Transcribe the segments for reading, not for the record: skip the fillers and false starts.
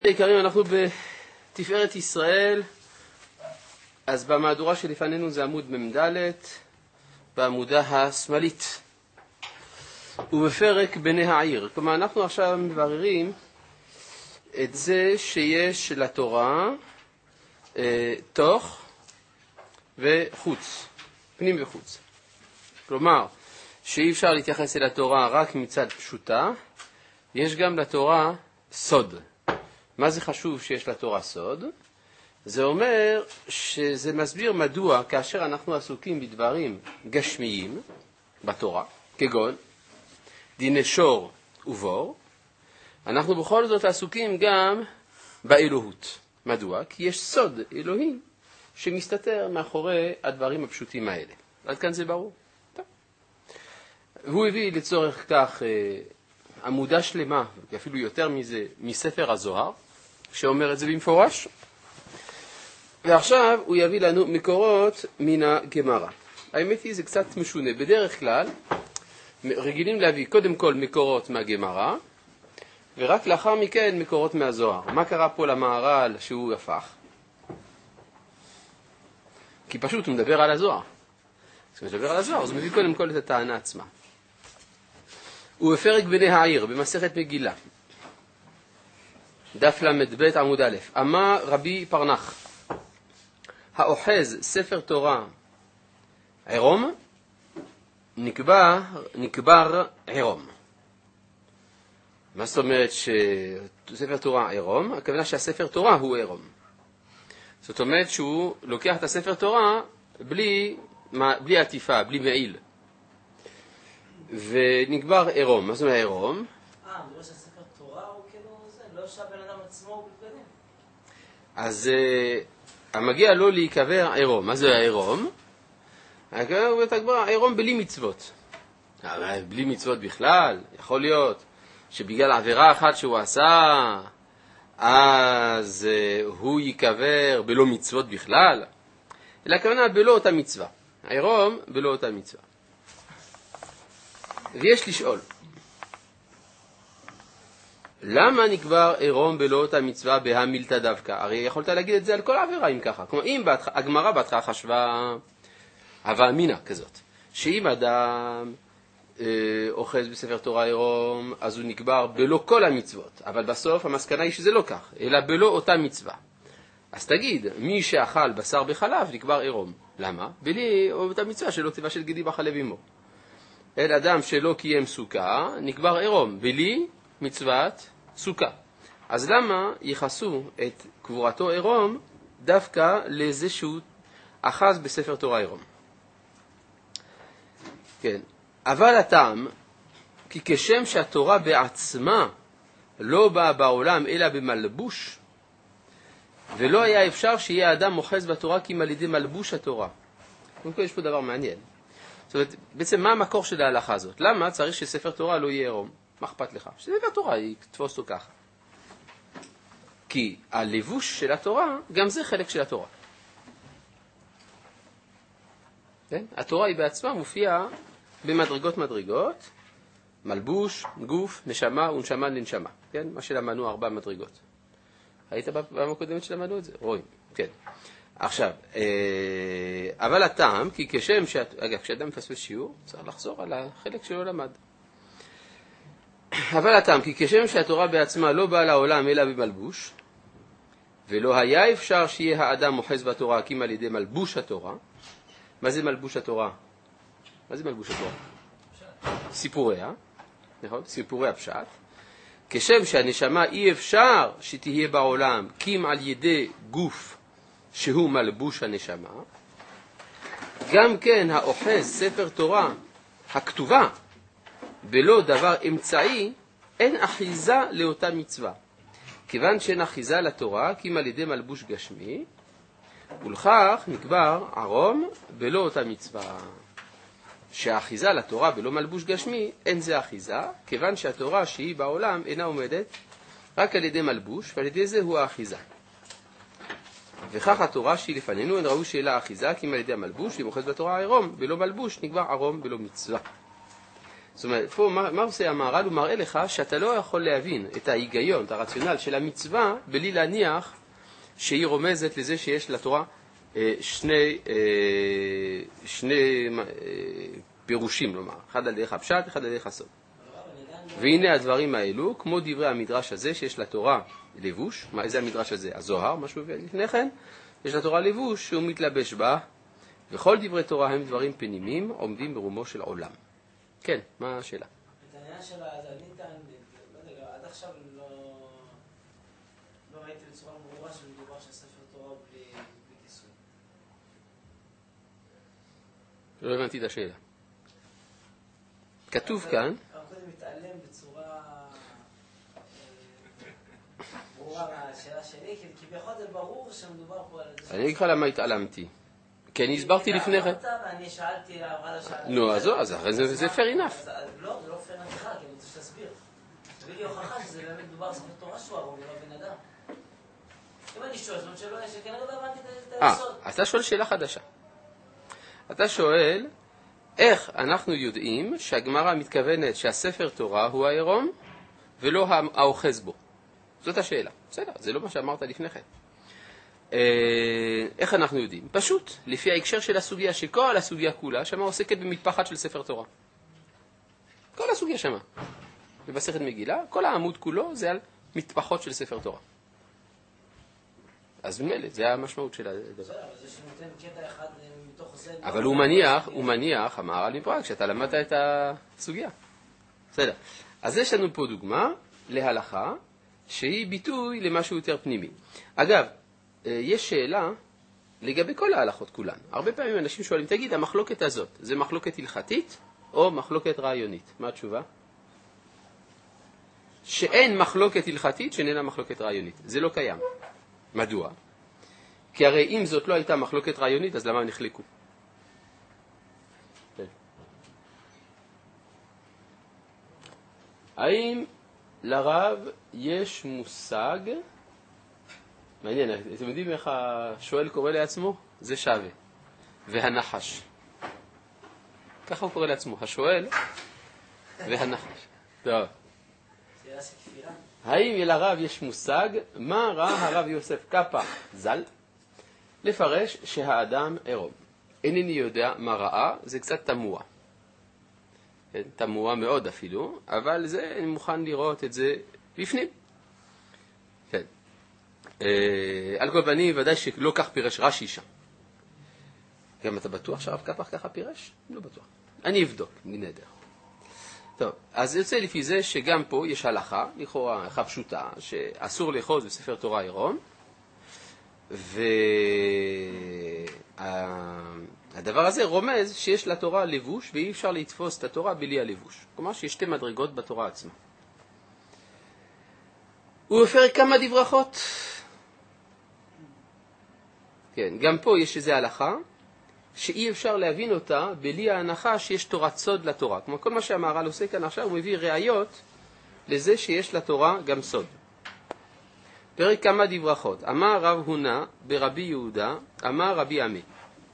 יקרים, אנחנו בתפארת ישראל, אז במהדורה שלפנינו זה עמוד ממד' בעמודה השמאלית ובפרק בני העיר. כלומר, אנחנו עכשיו מבררים את זה שיש לתורה תוך וחוץ, פנים וחוץ. כלומר, שאי אפשר להתייחס אל התורה רק מצד פשוטה, יש גם לתורה סוד. מה זה חשוב שיש לתורה סוד? זה אומר שזה מסביר מדוע כאשר אנחנו עסוקים בדברים גשמיים בתורה, כגון דיני שור ובור, אנחנו בכל זאת עסוקים גם באלוהות. מדוע? כי יש סוד אלוהי שמסתתר מאחורי הדברים הפשוטים האלה. עד כאן זה ברור? טוב. והוא הביא לצורך כך עמודה שלמה, אפילו יותר מזה, מספר הזוהר, שאומר את זה במפורש. ועכשיו הוא יביא לנו מקורות מן הגמרא. האמת היא, זה קצת משונה. בדרך כלל, רגילים להביא קודם כל מקורות מהגמרא, ורק לאחר מכן מקורות מהזוהר. מה קרה פה למהר"ל שהוא הפך? כי פשוט הוא מדבר על הזוהר. אז הוא מדבר על הזוהר, אז הוא מביא קודם כל את הטענה עצמה. ובפרק בני העיר, במסכת מגילה, דף למד ב' עמוד א', אמר רבי פרנח, האוחז ספר תורה עירום, נקבר עירום. מה זאת אומרת שספר תורה עירום? הכוונה שהספר תורה הוא עירום. זאת אומרת שהוא לוקח את הספר תורה בלי עטיפה, בלי מעיל. ונקבר עירום. מה זאת אומרת עירום? זה לא שהספר תורה הוא כאילו זה, לא שהבן אדם עצמו הוא בבגדים. אז המגיע לו להיקבר עירום. מה זה עירום? הוא תקבר עירום בלי מצוות. בלי מצוות בכלל, יכול להיות שבגלל עבירה אחת שהוא עשה, אז הוא ייקבר בלא מצוות בכלל. אלא הכוונה בלא אותה מצווה. עירום בלא אותה מצווה. ויש לשאול, למה נקבר עירום בלא אותה מצווה בהמילתא דווקא? הרי יכולת להגיד את זה על כל עבירה אם ככה. כלומר, אם הגמרא בהתחלה חשבה הווה אמינא כזאת, שאם אדם אוחז בספר תורה עירום, אז הוא נקבר בלא כל המצוות. אבל בסוף המסקנה היא שזה לא כך, אלא בלא אותה מצווה. אז תגיד, מי שאכל בשר בחלב נקבר עירום. למה? בלי אותה מצווה שלא תבשל גידי בחלב עמו. אל אדם שלא קיים סוכה, נקבר עירום, בלי מצוות סוכה. אז למה יחסו את קבורתו עירום דווקא לזה שהוא אחז בספר תורה עירום? כן. אבל הטעם, כי כשם שהתורה בעצמה לא באה בעולם אלא במלבוש, ולא היה אפשר שיהיה אדם אוחז בתורה כי אם על ידי מלבוש התורה. קודם כל יש פה דבר מעניין. זאת אומרת, בעצם מה המקור של ההלכה הזאת? למה צריך שספר תורה לא יהיה עירום? מה אכפת לך? שספר תורה תתפוס אותו ככה. כי הלבוש של התורה, גם זה חלק של התורה. כן? התורה היא בעצמה מופיעה במדרגות, מלבוש, גוף, נשמה ונשמה לנשמה. כן? מה שלמדנו 4 מדרגות. היית בפעם הקודמת שלמדנו את זה? רואים, כן. עכשיו, אבל הטעם, כי כשם אגב, כשאדם מפספס שיעור, צריך לחזור על החלק שלא למד. אבל הטעם, כי כשם שהתורה בעצמה לא באה לעולם אלא במלבוש, ולא היה אפשר שיהיה האדם אוחז בתורה כי אם על ידי מלבוש התורה. מה זה מלבוש התורה? מה זה מלבוש התורה? סיפוריה, נכון? סיפורי הפשט. כשם שהנשמה אי אפשר שתהיה בעולם כי אם על ידי גוף שהוא מלבוש הנשמה, גם כן האוחז ספר תורה הכתובה בלא דבר אמצעי, אין אחיזה לאותה מצווה. כיוון שאין אחיזה לתורה, כי אם על ידי מלבוש גשמי, ולכך נקבר עירום בלא אותה מצווה. שהאחיזה לתורה בלא מלבוש גשמי, אין זה אחיזה, כיוון שהתורה שהיא בעולם אינה עומדת רק על ידי מלבוש, ועל ידי זה הוא האחיזה. וכך התורה שהיא לפנינו, אין ראוי שאלה אחיזה, כי אם על ידי המלבוש, אם אוחז בתורה עירום בלא מלבוש, נקבר עירום בלא מצווה. זאת אומרת, פה מה עושה המהר"ל? הוא מראה לך שאתה לא יכול להבין את ההיגיון, את הרציונל של המצווה, בלי להניח שהיא רומזת לזה שיש לתורה שני פירושים, לומר, אחד על דרך הפשט, אחד על דרך הסוד. והנה הדברים האלו, כמו דברי המדרש הזה, שיש לתורה לבוש, איזה המדרש הזה? הזוהר, משהו לפני כן, יש לתורה לבוש שהוא מתלבש בה, וכל דברי תורה הם דברים פנימיים, עומדים ברומו של עולם. כן, מה השאלה? את העניין של ניתן, לא יודע, עד עכשיו לא ראיתי בצורה ברורה שמדובר של ספר תורה בלי כיסוי. לא הבנתי את השאלה. כתוב כאן, קודם מתעלם בצורה ברורה מהשאלה שלי, כי ביחוד זה ברור שמדובר פה על זה. אני אגיד לך למה התעלמתי. כי אני הסברתי לפני כן. ואני שאלתי, נו, אז זה fair enough. לא, זה לא fair enough בכלל, כי אני רוצה שתסביר. תביא לי הוכחה שזה באמת מדובר על ספר תורה שהוא הרוב, לא בן אדם. אם אני שואל, זאת אומרת שכנראה לא הבנתי את היסוד. אתה שואל שאלה חדשה. אתה שואל, איך אנחנו יודעים שהגמרא מתכוונת שהספר תורה הוא העירום, ולא האוחז בו? זאת השאלה. בסדר, זה לא מה שאמרת לפני כן. איך אנחנו יודעים? פשוט, לפי ההקשר של הסוגיה, שכל הסוגיה כולה, שמה עוסקת במטפחת של ספר תורה. כל הסוגיה שמה. ובסכת מגילה, כל העמוד כולו זה על מטפחות של ספר תורה. אז ממילא, זה המשמעות של הדבר. בסדר, אבל זה שנותן קטע אחד מתוך זה... אבל הוא מניח, המהר"ל מפראג, שאתה למדת את הסוגיה. בסדר. אז יש לנו פה דוגמה להלכה, שהיא ביטוי למשהו יותר פנימי. אגב, יש שאלה לגבי כל ההלכות כולן. הרבה פעמים אנשים שואלים, תגיד, המחלוקת הזאת, זה מחלוקת הלכתית או מחלוקת רעיונית? מה התשובה? שאין מחלוקת הלכתית שאיננה מחלוקת רעיונית. זה לא קיים. מדוע? כי הרי אם זאת לא הייתה מחלוקת רעיונית, אז למה הם נחלקו? האם לרב יש מושג, מעניין, אתם יודעים איך השואל קורא לעצמו? זה שווה. והנחש. ככה הוא קורא לעצמו, השואל והנחש. טוב. האם לרב יש מושג, מה ראה הרב יוסף קאפה ז"ל לפרש שהאדם עירום? אינני יודע מה ראה, זה קצת תמוה. תמוה מאוד אפילו, אבל זה, אני מוכן לראות את זה בפנים. כן. על כל פנים, ודאי שלא כך פירש רש"י שם. גם אתה בטוח שהרב קאפה ככה פירש? לא בטוח. אני אבדוק, מנדר. טוב, אז יוצא לפי זה שגם פה יש הלכה, לכאורה הלכה פשוטה, שאסור לאחוז בספר תורה עירום, והדבר הזה רומז שיש לתורה לבוש, ואי אפשר לתפוס את התורה בלי הלבוש. כלומר שיש שתי מדרגות בתורה עצמה. הוא הפר כמה דברכות. כן, גם פה יש איזו הלכה, שאי אפשר להבין אותה בלי ההנחה שיש תורת סוד לתורה. כמו כל מה שהמהר"ל עושה כאן עכשיו, הוא מביא ראיות לזה שיש לתורה גם סוד. פרק כמה דברכות. אמר רב הונא ברבי יהודה, אמר רבי עמי.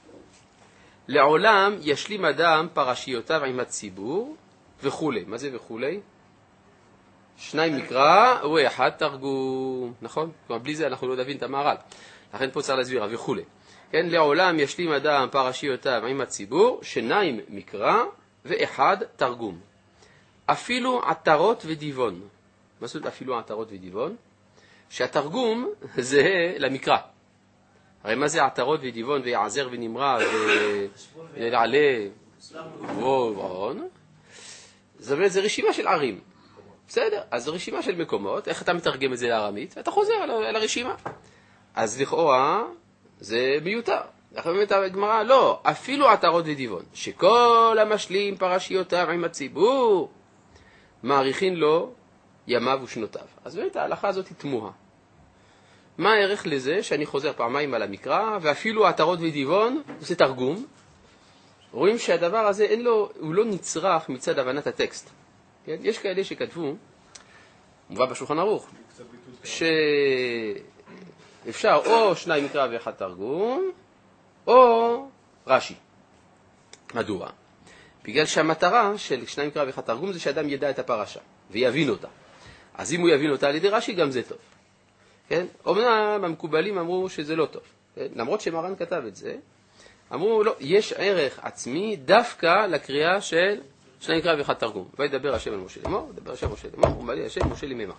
לעולם ישלים אדם פרשיותיו עם הציבור וכו'. מה זה וכו'? שניים מקרא ואחד תרגום. נכון? כלומר, בלי זה אנחנו לא נבין את המהר"ל. לכן פה צריך להסביר וכו'. כן, לעולם ישלים אדם פרשיותיו עם הציבור, שניים מקרא ואחד תרגום. אפילו עטרות ודיבון. מה זאת אפילו עטרות ודיבון? שהתרגום זה למקרא. הרי מה זה עטרות ודיבון ויעזר ונמרא ולעלה ועון? זאת אומרת, זה רשימה של ערים. בסדר, אז זו רשימה של מקומות. איך אתה מתרגם את זה לארמית? אתה חוזר על הרשימה. אז לכאורה זה מיותר. לכן באמת הגמרא, לא, אפילו עטרות ודיבון, שכל המשלים פרשיותיו עם הציבור, מעריכין לו ימיו ושנותיו. אז באמת ההלכה הזאת היא תמוהה. מה הערך לזה שאני חוזר פעמיים על המקרא, ואפילו עטרות ודיבון, זה תרגום? רואים שהדבר הזה אין לו, הוא לא נצרך מצד הבנת הטקסט. כן? יש כאלה שכתבו, מובא בשולחן ערוך, אפשר או שניים מקרא ואחד תרגום, או רש"י. מדוע? בגלל שהמטרה של שניים מקרא ואחד תרגום זה שאדם ידע את הפרשה ויבין אותה. אז אם הוא יבין אותה על ידי רש"י גם זה טוב. כן? אומנם המקובלים אמרו שזה לא טוב. כן? למרות שמרן כתב את זה, אמרו לא, יש ערך עצמי דווקא לקריאה של שניים מקרא ואחד תרגום. וידבר השם אל משה לאמור, דבר השם משה לאמור, ומעלה השם משה למאמר.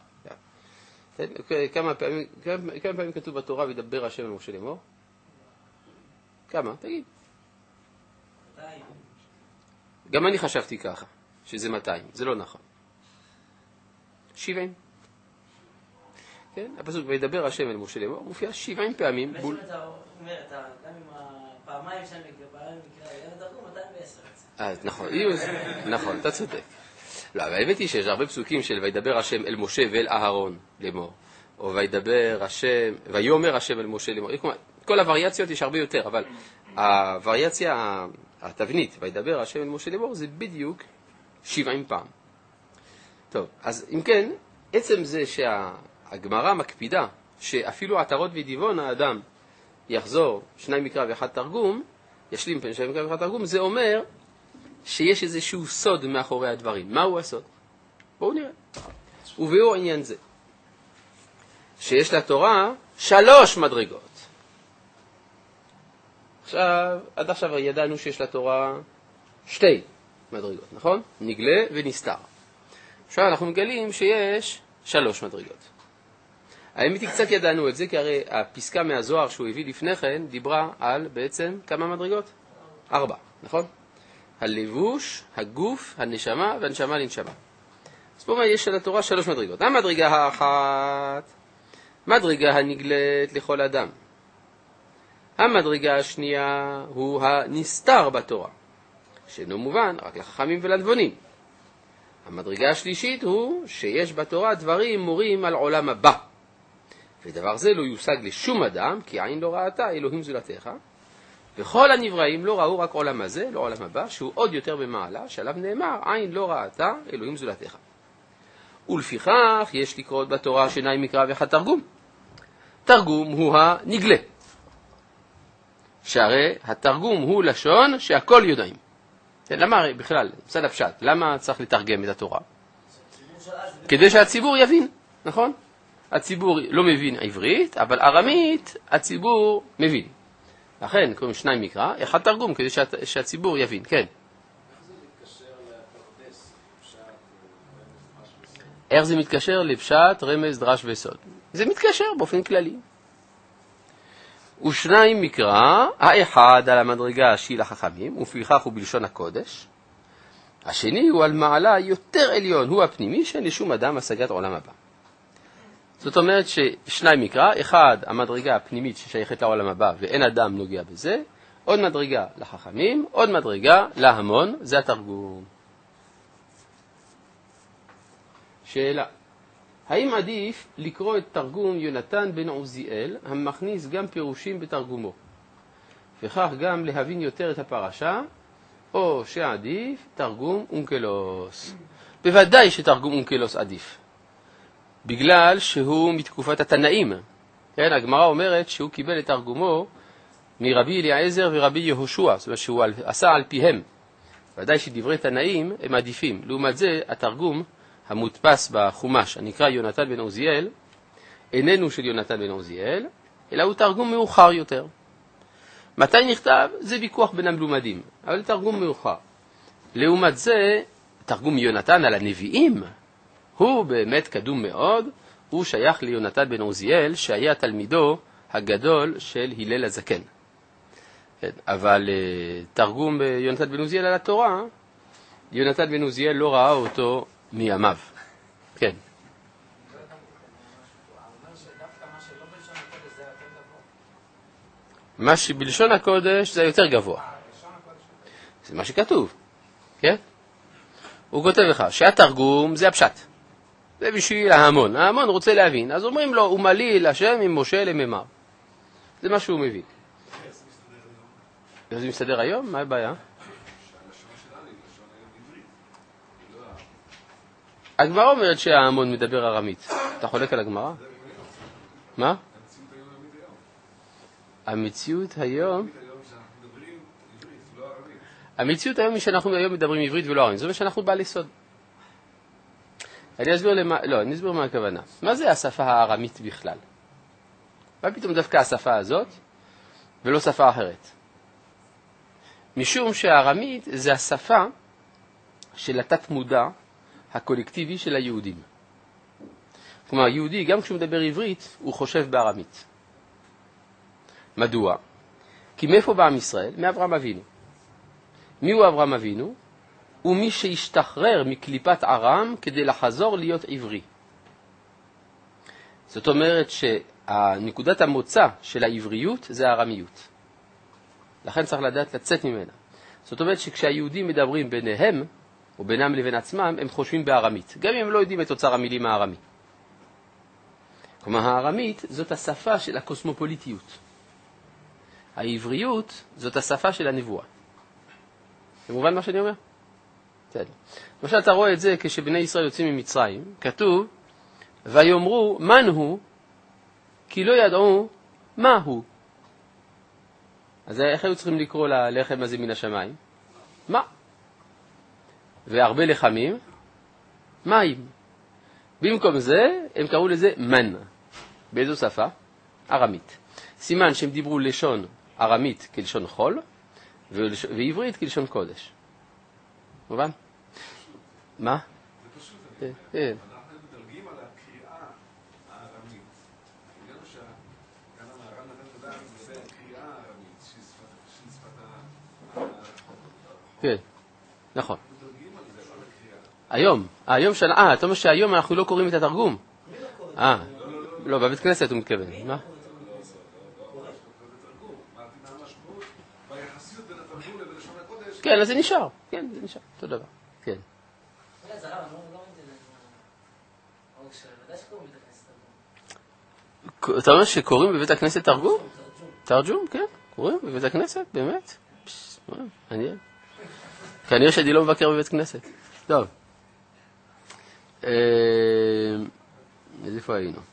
כמה פעמים כתוב בתורה וידבר השם אל משה לאמור? כמה? תגיד. 200. גם אני חשבתי ככה, שזה 200, זה לא נכון. 70. כן? הפסוק וידבר השם אל משה לאמור מופיע 70 פעמים. בעצם אתה אומר, גם עם הפעמיים שאני מקרא, ילד תרגום 210. נכון, נכון, אתה צודק. לא, אבל האמת היא שיש הרבה פסוקים של וידבר השם אל משה ואל אהרון לאמור, או וידבר השם, ויאמר השם אל משה לאמור. כל הווריאציות יש הרבה יותר, אבל הווריאציה, התבנית, וידבר השם אל משה לאמור, זה בדיוק 70 פעם. טוב, אז אם כן, עצם זה שהגמרא מקפידה, שאפילו עטרות ודיבון האדם יחזור שניים מקרא ואחד תרגום, ישלים בין שניים מקרא ואחד תרגום, זה אומר שיש איזשהו סוד מאחורי הדברים. מהו הסוד? בואו נראה. וביאור עניין זה, שיש לתורה 3 מדרגות. עד עכשיו ידענו שיש לתורה 2 מדרגות, נכון? נגלה ונסתר. עכשיו אנחנו מגלים שיש 3 מדרגות. האמת היא קצת ידענו את זה, כי הרי הפסקה מהזוהר שהוא הביא לפני כן דיברה על בעצם כמה מדרגות? 4, נכון? הלבוש, הגוף, הנשמה והנשמה לנשמה. אז פה יש לתורה 3 מדרגות. המדרגה האחת, מדרגה הנגלית לכל אדם. המדרגה השנייה הוא הנסתר בתורה, שאינו מובן רק לחכמים ולנבונים. המדרגה השלישית הוא שיש בתורה דברים מורים על עולם הבא. ודבר זה לא יושג לשום אדם, כי עין לא ראתה אלוהים זולתך. וכל הנבראים לא ראו רק עולם הזה, לא עולם הבא, שהוא עוד יותר במעלה, שעליו נאמר, עין לא ראתה אלוהים זולתך. ולפיכך יש לקרוא בתורה שניים מקרא ואחד תרגום. תרגום הוא הנגלה. שהרי התרגום הוא לשון שהכל יודעים. למה בכלל, מצד הפשט, למה צריך לתרגם את התורה? כדי שהציבור יבין, נכון? הציבור לא מבין עברית, אבל ארמית הציבור מבין. לכן קוראים שניים מקרא, אחד תרגום כדי שהציבור יבין, כן. איך זה מתקשר לפשט, רמז, דרש וסוד? זה מתקשר באופן כללי. ושניים מקרא, האחד על המדרגה שהיא לחכמים, ולפיכך הוא בלשון הקודש. השני הוא על מעלה יותר עליון, הוא הפנימי, שאין לשום אדם השגת עולם הבא. זאת אומרת ששניים מקרא, אחד המדרגה הפנימית ששייכת לעולם הבא ואין אדם נוגע בזה, עוד מדרגה לחכמים, עוד מדרגה להמון, זה התרגום. שאלה, האם עדיף לקרוא את תרגום יונתן בן עוזיאל, המכניס גם פירושים בתרגומו, וכך גם להבין יותר את הפרשה, או שעדיף תרגום אונקלוס? בוודאי שתרגום אונקלוס עדיף. בגלל שהוא מתקופת התנאים. כן, הגמרא אומרת שהוא קיבל את תרגומו מרבי אליעזר ורבי יהושע, זאת אומרת שהוא עשה על פיהם. ודאי שדברי תנאים הם עדיפים. לעומת זה, התרגום המודפס בחומש, הנקרא יונתן בן עוזיאל, איננו של יונתן בן עוזיאל, אלא הוא תרגום מאוחר יותר. מתי נכתב? זה ויכוח בין המלומדים, אבל תרגום מאוחר. לעומת זה, תרגום יונתן על הנביאים, הוא באמת קדום מאוד, הוא שייך ליונתן בן עוזיאל, שהיה תלמידו הגדול של הלל הזקן. אבל תרגום יונתן בן עוזיאל על התורה, יונתן בן עוזיאל לא ראה אותו מימיו. כן. מה שבלשון הקודש זה יותר גבוה. זה מה שכתוב. כן? הוא כותב לך שהתרגום זה הפשט. זה בשביל ההמון. ההמון רוצה להבין. אז אומרים לו, הוא מליל השם עם משה למאמר. זה מה שהוא מבין. זה מסתדר היום? מה הבעיה? הגמרא אומרת שההמון מדבר ארמית. אתה חולק על הגמרא? מה? המציאות היום... המציאות היום היא שאנחנו היום מדברים עברית ולא ארמית, זאת אומרת שאנחנו בעלי סוד. אני אסביר מה הכוונה. מה זה השפה הארמית בכלל? מה פתאום דווקא השפה הזאת ולא שפה אחרת? משום שהארמית זה השפה של התת מודע הקולקטיבי של היהודים. כלומר, יהודי, גם כשהוא מדבר עברית, הוא חושב בארמית. מדוע? כי מאיפה בא עם ישראל? מאברהם אבינו. מי הוא אברהם אבינו? הוא מי שהשתחרר מקליפת ארם כדי לחזור להיות עברי. זאת אומרת שהנקודת המוצא של העבריות זה הארמיות. לכן צריך לדעת לצאת ממנה. זאת אומרת שכשהיהודים מדברים ביניהם, או בינם לבין עצמם, הם חושבים בארמית. גם אם הם לא יודעים את אוצר המילים הארמי. כלומר, הארמית זאת השפה של הקוסמופוליטיות. העבריות זאת השפה של הנבואה. זה מובן מה שאני אומר? בסדר. למשל, אתה רואה את זה כשבני ישראל יוצאים ממצרים, כתוב, ויאמרו מן הוא, כי לא ידעו מה הוא. אז איך היו צריכים לקרוא ללחם הזה מן השמיים? מה? והרבה לחמים, מים. במקום זה, הם קראו לזה מן. באיזו שפה? ארמית. סימן שהם דיברו לשון ארמית כלשון חול, ועברית כלשון קודש. מובן? מה? זה פשוט. אנחנו מדלגים על הקריאה הארמית. העניין הוא שכאן המהר"ל נתן לדעת לגבי הקריאה הארמית, שהיא שפת כן, נכון. מדלגים על זה, לא לקריאה. היום, אתה אומר שהיום אנחנו לא קוראים את התרגום? לא, בבית כנסת הוא מתכוון. מה? כן, אז זה נשאר. כן, זה נשאר. אותו דבר. כן. זה הרב, אני לא מבין את זה. ודאי שקוראים בבית הכנסת תרגום. אתה אומר שקוראים בבית הכנסת תרגום? תרגום, כן. קוראים בבית הכנסת, באמת. מעניין. כנראה שאני לא מבקר בבית כנסת. טוב. איפה היינו?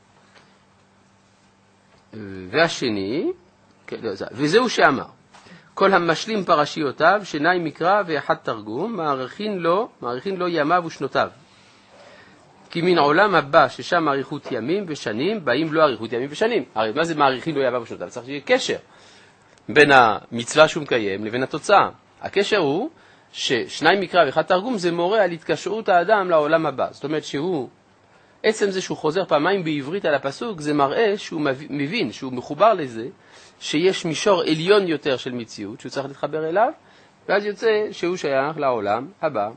והשני, וזהו שאמר, כל המשלים פרשיותיו, שניים מקרא ואחד תרגום, מעריכין לו ימיו ושנותיו. כי מן עולם הבא ששם מעריכות ימים ושנים, באים לו עריכות ימים ושנים. הרי מה זה מעריכין לו ימיו ושנותיו? צריך שיהיה קשר בין המצווה שהוא מקיים לבין התוצאה. הקשר הוא ששניים מקרא ואחד תרגום זה מורה על התקשרות האדם לעולם הבא. זאת אומרת שהוא, עצם זה שהוא חוזר פעמיים בעברית על הפסוק, זה מראה שהוא מבין, שהוא מחובר לזה, שיש מישור עליון יותר של מציאות, שהוא צריך להתחבר אליו, ואז יוצא שהוא שייך לעולם הבא.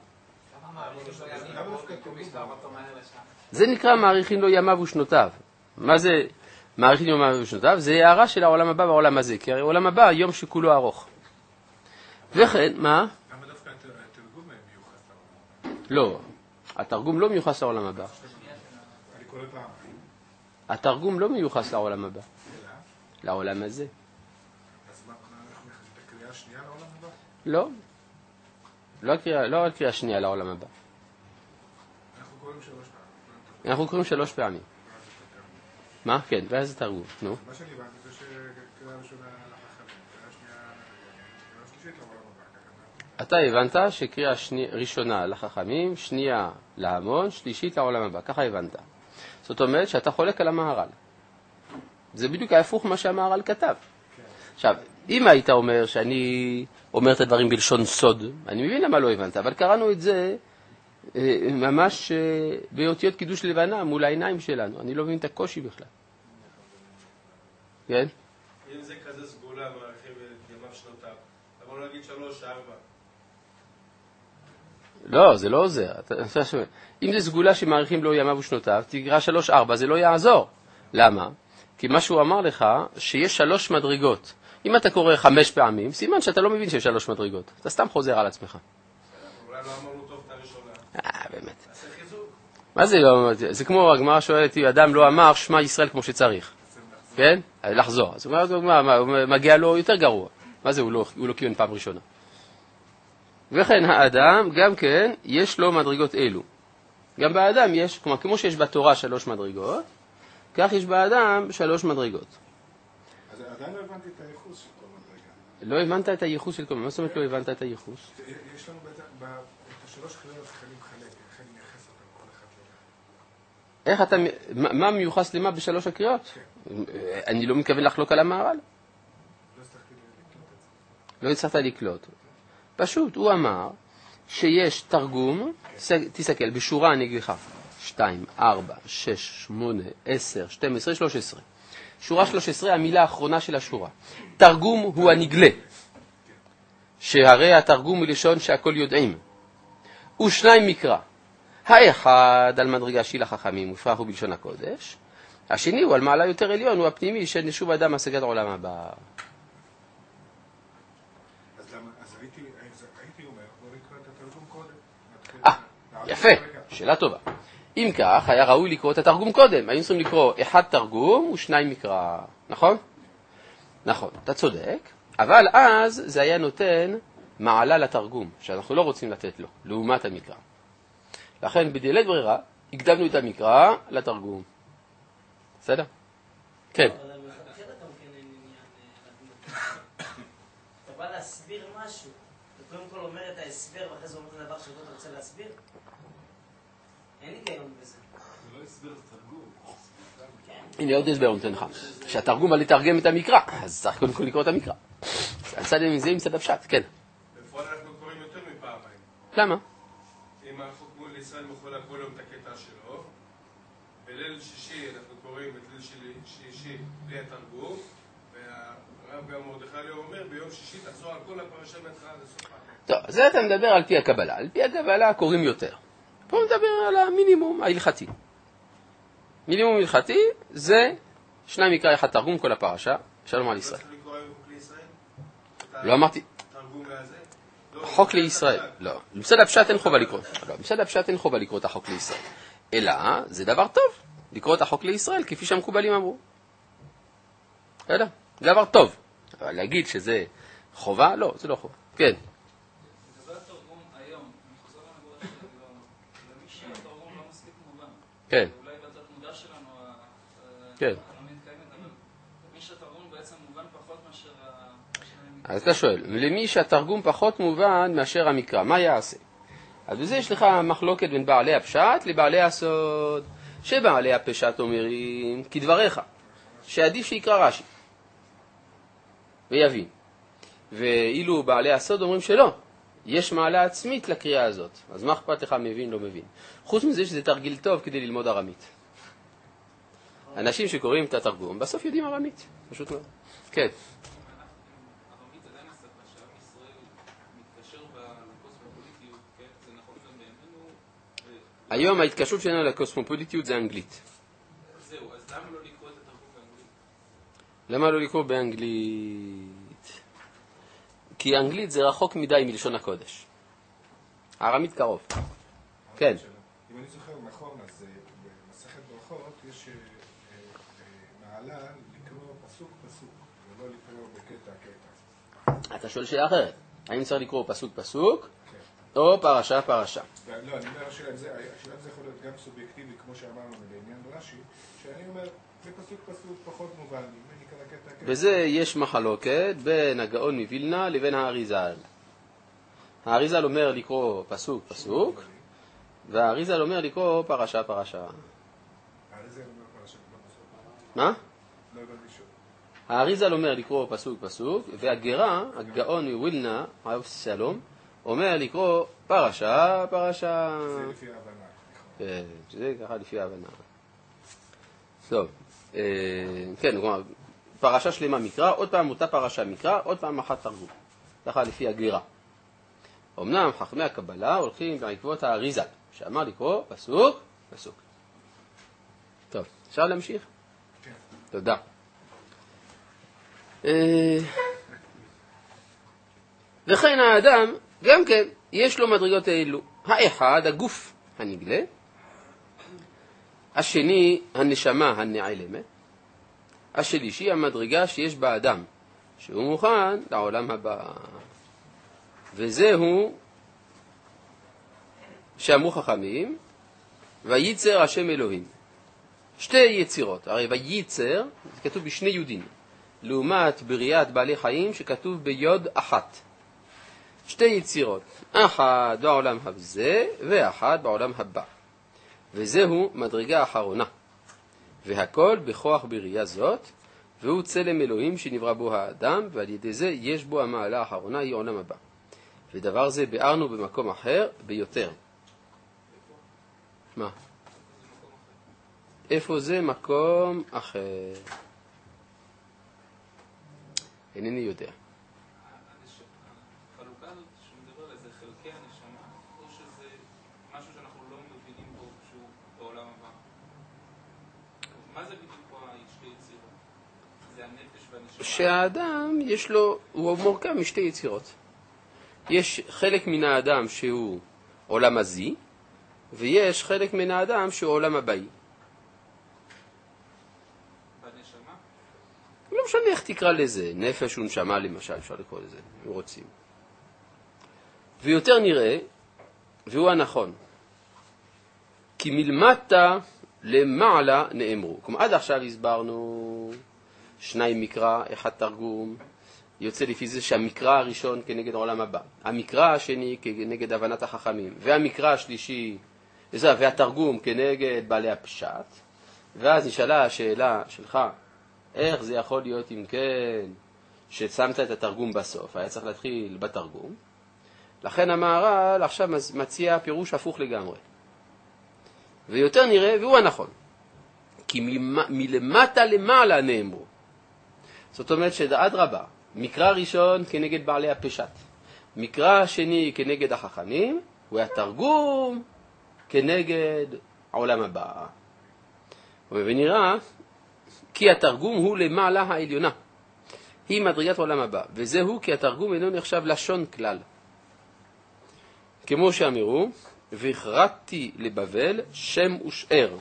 זה נקרא מעריכין לו ימיו ושנותיו. מה זה מעריכין לו ימיו ושנותיו? זה הערה של העולם הבא בעולם הזה, כי הרי העולם הבא יום שכולו ארוך. וכן, מה? למה דווקא התרגום מיוחס לעולם הבא? לא, התרגום לא מיוחס לעולם הבא. אני קורא פעם. התרגום לא מיוחס לעולם הבא. לעולם הזה. אז מה, אנחנו נכנסים את הקריאה השנייה לעולם הבא? לא. לא רק קריאה שנייה לעולם הבא. אנחנו קוראים 3 פעמים. אנחנו קוראים 3 פעמים. מה? כן, ואז תרגום. נו. מה שאני הבנתי זה שקריאה ראשונה לחכמים, קריאה שנייה, קריאה שלישית לעולם הבא. אתה הבנת שקריאה ראשונה לחכמים, שנייה להמון, שלישית לעולם הבא. ככה הבנת. זאת אומרת שאתה חולק על המהר"ל. זה בדיוק ההפוך מה שהמהר"ל כתב. עכשיו, אם היית אומר שאני אומר את הדברים בלשון סוד, אני מבין למה לא הבנת, אבל קראנו את זה ממש באותיות קידוש לבנה מול העיניים שלנו. אני לא מבין את הקושי בכלל. כן? אם זה כזה סגולה מעריכים את ימיו שנותיו, למה לא להגיד 3, 4? לא, זה לא עוזר. אם זה סגולה שמעריכים לו ימיו ושנותיו, תקרא 3, 4, זה לא יעזור. למה? כי מה שהוא אמר לך, שיש 3 מדרגות. אם אתה קורא 5 פעמים, סימן שאתה לא מבין שיש 3 מדרגות. אתה סתם חוזר על עצמך. אולי לא אמרנו טוב את הראשונה. באמת. תעשה חיזוק. מה זה לא? זה כמו הגמרא שואלת, אדם לא אמר שמע ישראל כמו שצריך. כן? לחזור. אז הוא מגיע לו יותר גרוע. מה זה? הוא לא כיוון פעם ראשונה. וכן האדם, גם כן, יש לו מדרגות אלו. גם באדם יש, כמו שיש בתורה 3 מדרגות, כך יש באדם 3 מדרגות. אז עדיין לא הבנתי את הייחוס של כל מדרגה. לא הבנת את הייחוס של כל מה זאת אומרת לא הבנת את הייחוס? יש לנו את השלוש קריאות חייבים לחלק, איך אני מייחס אותם כל אחד לבד. איך אתה, מה מיוחס למה בשלוש הקריאות? אני לא מתכוון לחלוק על המהר"ל. לא הצלחת לקלוט. פשוט, הוא אמר שיש תרגום, תסתכל, בשורה אני אגיד לך, 2, 4, 6, 8, 10, 12, 13. שורה 13, המילה האחרונה של השורה. תרגום הוא הנגלה, שהרי התרגום הוא לשון שהכל יודעים. ושניים מקרא. האחד על מדרגה שהיא לחכמים, מופרח הוא בלשון הקודש. השני הוא על מעלה יותר עליון, הוא הפנימי של נשוב אדם השגת עולם הבא. אז הייתי אומר, בוא נקרא את התרגום קודם. יפה, שאלה טובה. אם כך, היה ראוי לקרוא את התרגום קודם. היינו צריכים לקרוא אחד תרגום ושניים מקרא. נכון? נכון, אתה צודק. אבל אז זה היה נותן מעלה לתרגום, שאנחנו לא רוצים לתת לו, לעומת המקרא. לכן בדלת ברירה, הקדמנו את המקרא לתרגום. בסדר? כן. אבל מלכתחילה גם כן אין עניין אתה בא להסביר משהו, אתה קודם כל אומר את ההסבר ואחרי זה אומר את הדבר שאותו אתה רוצה להסביר? אין היגיון בזה. זה לא הסבר, זה תרגום. הנה עוד הסבר נותן לך. שהתרגום בא לתרגם את המקרא, אז צריך קודם כל לקרוא את המקרא. אז זה עם צד הפשט, כן. בפועל אנחנו קוראים יותר מפעמיים. למה? אם החוק מול ישראל מחולה כל יום את הקטע שלו, בליל שישי אנחנו קוראים את ליל שישי בלי התרגום, והרב גם מרדכי אליהו אומר ביום שישי תחזור על כל הפרשה מהתחלה לסופה. טוב, זה אתה מדבר על פי הקבלה. על פי הקבלה קוראים יותר. פה מדבר על המינימום ההלכתי. מינימום הלכתי זה שניים מקרא אחד תרגום כל הפרשה, שלום על ישראל. לא צריך לקרוא היום חוק לישראל? לא אמרתי, תרגום מהזה? חוק לישראל. לא, במצד הפשט אין חובה לקרוא. לא, במצד הפשט אין חובה לקרוא את החוק לישראל. אלא, זה דבר טוב, לקרוא את החוק לישראל, כפי שהמקובלים אמרו. אלא, דבר טוב. אבל להגיד שזה חובה? לא, זה לא חובה. כן. לגבי התרגום היום, אני חוזר לנקודה שלי, למי שהתרגום לא מספיק מובן. כן. אולי בתת מודע שלנו, כן. לא מתקיימת, אבל למי שהתרגום בעצם מובן פחות מאשר אז אתה שואל, למי שהתרגום פחות מובן מאשר המקרא, מה יעשה? אז בזה יש לך מחלוקת בין בעלי הפשט לבעלי הסוד, שבעלי הפשט אומרים כדבריך, שעדיף שיקרא רש"י ויבין. ואילו בעלי הסוד אומרים שלא, יש מעלה עצמית לקריאה הזאת, אז מה אכפת לך מבין לא מבין? חוץ מזה שזה תרגיל טוב כדי ללמוד ארמית. אנשים שקוראים את התרגום בסוף יודעים ארמית, פשוט מאוד. כן. ערבית עדיין השפה שעם ישראל מתקשר לקוסמופוליטיות, כן? זה נכון גם בימינו. היום ההתקשרות שלנו לקוסמופוליטיות זה אנגלית. זהו, אז למה לא לקרוא את התרגום באנגלית? למה לא לקרוא באנגלית? כי אנגלית זה רחוק מדי מלשון הקודש. הארמית קרוב. כן. אם אני זוכר נכון, אז במסכת ברכות יש מעלה לקרוא פסוק פסוק, ולא לקרוא בקטע קטע. אתה שואל שאלה אחרת. האם צריך לקרוא פסוק פסוק, או פרשה פרשה? לא, אני אומר, השאלה אם זה יכול להיות גם סובייקטיבי, כמו שאמרנו בעניין רש"י, שאני אומר, בפסוק פסוק פחות מובן, אם אני קרא קטע קטע. בזה יש מחלוקת בין הגאון מווילנה לבין האריזל. האריזל אומר לקרוא פסוק פסוק, והאריזל אומר לקרוא פרשה פרשה. האריזל אומר פרשה פסוק. מה? לא הבנתי שוב. האריזל אומר לקרוא פסוק פסוק, והגרה, הגאון מווילנה, עליו שלום, אומר לקרוא פרשה פרשה. זה לפי ההבנה. כן, זה ככה לפי ההבנה. טוב, כן, כלומר, פרשה שלמה מקרא, עוד פעם אותה פרשה מקרא, עוד פעם אחת תרגום. ככה לפי הגרה. אמנם חכמי הקבלה הולכים בעקבות האריזל, שאמר לקרוא פסוק פסוק. טוב, אפשר להמשיך? כן. תודה. וכן האדם, גם כן, יש לו מדרגות האלו. האחד, הגוף הנגלה, השני, הנשמה הנעלמת, השלישי, המדרגה שיש באדם, שהוא מוכן לעולם הבא. וזהו שאמרו חכמים, וייצר השם אלוהים. שתי יצירות, הרי וייצר, זה כתוב בשני יודים. לעומת בריאת בעלי חיים שכתוב ביוד אחת. שתי יצירות, אחת בעולם הזה ואחת בעולם הבא. וזהו מדרגה האחרונה. והכל בכוח בריאה זאת, והוא צלם אלוהים שנברא בו האדם, ועל ידי זה יש בו המעלה האחרונה, היא עולם הבא. ודבר זה בארנו במקום אחר ביותר. מה? איפה זה מקום אחר? אינני יודע. החלוקה הזאת שמדבר על איזה חלקי הנשמה, או שזה משהו שאנחנו לא מבינים בו שהוא בעולם הבא? מה זה בדיוק פה שתי יצירות? זה הנפש והנשמה? שהאדם יש לו, הוא מורכב משתי יצירות. יש חלק מן האדם שהוא עולם הזי, ויש חלק מן האדם שהוא עולם הבאי. בנשמה? לא משנה איך תקרא לזה, נפש ונשמה למשל, אפשר לקרוא לזה, אם רוצים. ויותר נראה, והוא הנכון, כי מלמטה למעלה נאמרו. כלומר, עד עכשיו הסברנו 2 מקרא, 1 תרגום, יוצא לפי זה שהמקרא הראשון כנגד העולם הבא, המקרא השני כנגד הבנת החכמים, והמקרא השלישי, והתרגום כנגד בעלי הפשט. ואז נשאלה השאלה שלך, איך זה יכול להיות אם כן ששמת את התרגום בסוף? היה צריך להתחיל בתרגום. לכן המהר"ל עכשיו מציע פירוש הפוך לגמרי. ויותר נראה, והוא הנכון, כי מלמטה למעלה נאמרו. זאת אומרת שעד רבה, מקרא ראשון כנגד בעלי הפשט, מקרא שני כנגד החכמים, והתרגום כנגד העולם הבא. ונראה כי התרגום הוא למעלה העליונה, היא מדרגת העולם הבא, וזהו כי התרגום אינו נחשב לשון כלל. כמו שאמרו, והכרתי לבבל שם ושאר,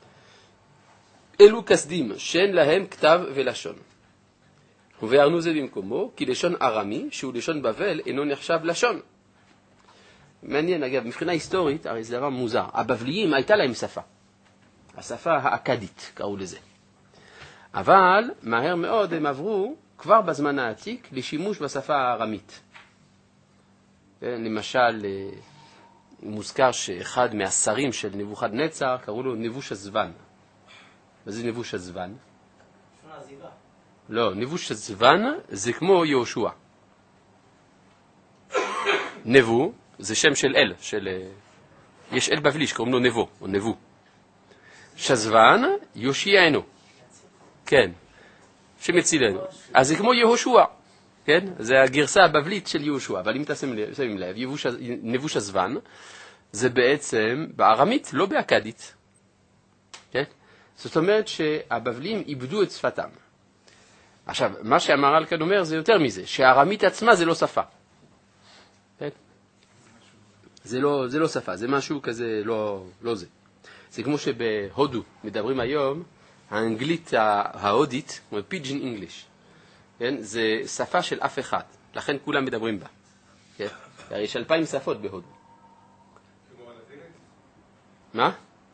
אלו כסדים שאין להם כתב ולשון. ובארנו זה במקומו, כי לשון ארמי, שהוא לשון בבל, אינו נחשב לשון. מעניין, אגב, מבחינה היסטורית, הרי זה דבר מוזר. הבבליים הייתה להם שפה. השפה האקדית, קראו לזה. אבל מהר מאוד הם עברו, כבר בזמן העתיק, לשימוש בשפה הארמית. למשל, מוזכר שאחד מהשרים של נבוכדנצר, קראו לו נבושזבן. מה זה נבושזבן? שונה עזיבה. לא, נבושזבן זה כמו יהושע. נבו זה שם של אל, יש אל בבלי שקוראים לו נבו, או נבו. שזבן, יושיענו. כן, שמצילנו. אז זה כמו יהושע, כן? זה הגרסה הבבלית של יהושע, אבל אם תשימים לב, נבושזבן זה בעצם בארמית, לא באקדית. כן? זאת אומרת שהבבלים איבדו את שפתם. עכשיו, מה שהמהר"ל כאן אומר זה יותר מזה, שהארמית עצמה זה לא שפה. כן? זה לא שפה, זה משהו כזה, לא זה. זה כמו שבהודו מדברים היום, האנגלית ההודית, כמו פיג'ין אינגליש, כן? זה שפה של אף אחד, לכן כולם מדברים בה. כן? הרי יש 2,000 שפות בהודו. כמו הלטינית? מה?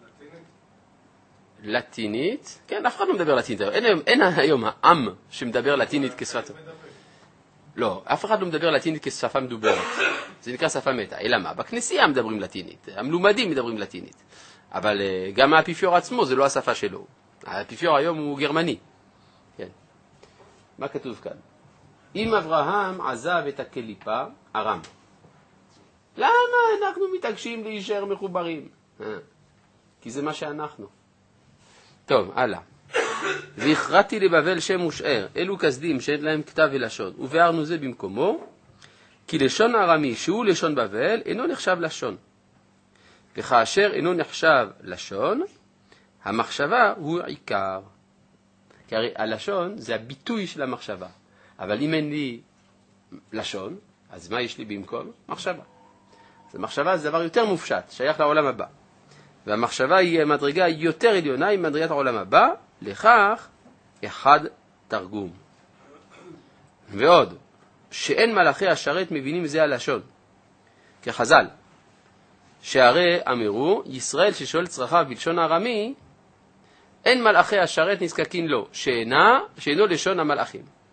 לטינית? כן, אף אחד לא מדבר לטינית. אין היום העם שמדבר לטינית כשפת. לא, אף אחד לא מדבר לטינית כשפה מדוברת. זה נקרא שפה מתה. אלא מה? בכנסייה מדברים לטינית. המלומדים מדברים לטינית. אבל גם האפיפיור עצמו זה לא השפה שלו. האפיפיור היום הוא גרמני. כן. מה כתוב כאן? אם אברהם עזב את הקליפה, ארם. למה אנחנו מתעקשים להישאר מחוברים? כי זה מה שאנחנו. טוב, הלאה. והכרתי לבבל שם ושאר, אלו כסדים שאין להם כתב ולשון, ובארנו זה במקומו, כי לשון הארמי שהוא לשון בבל אינו נחשב לשון. וכאשר אינו נחשב לשון, המחשבה הוא עיקר. כי הרי הלשון זה הביטוי של המחשבה. אבל אם אין לי לשון, אז מה יש לי במקום? מחשבה. אז המחשבה זה דבר יותר מופשט, שייך לעולם הבא. והמחשבה היא מדרגה יותר עליונה, היא מדרגת העולם הבא, לכך אחד תרגום. ועוד, שאין מלאכי השרת מבינים זה הלשון. כחז"ל, שהרי אמרו, ישראל ששואל צרכיו בלשון ארמי, אין מלאכי השרת נזקקים לו, שאינו לשון המלאכים.